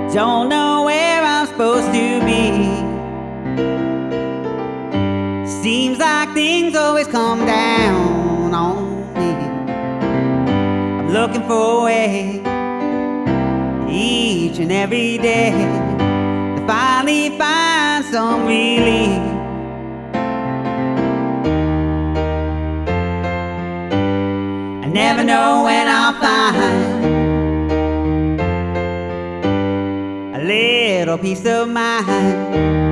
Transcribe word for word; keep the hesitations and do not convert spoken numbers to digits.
Don't know where I'm supposed to be. Seems like things always come down on me. I'm looking for a way each and every day to finally find some relief. I never know when I'll find a little peace of mind.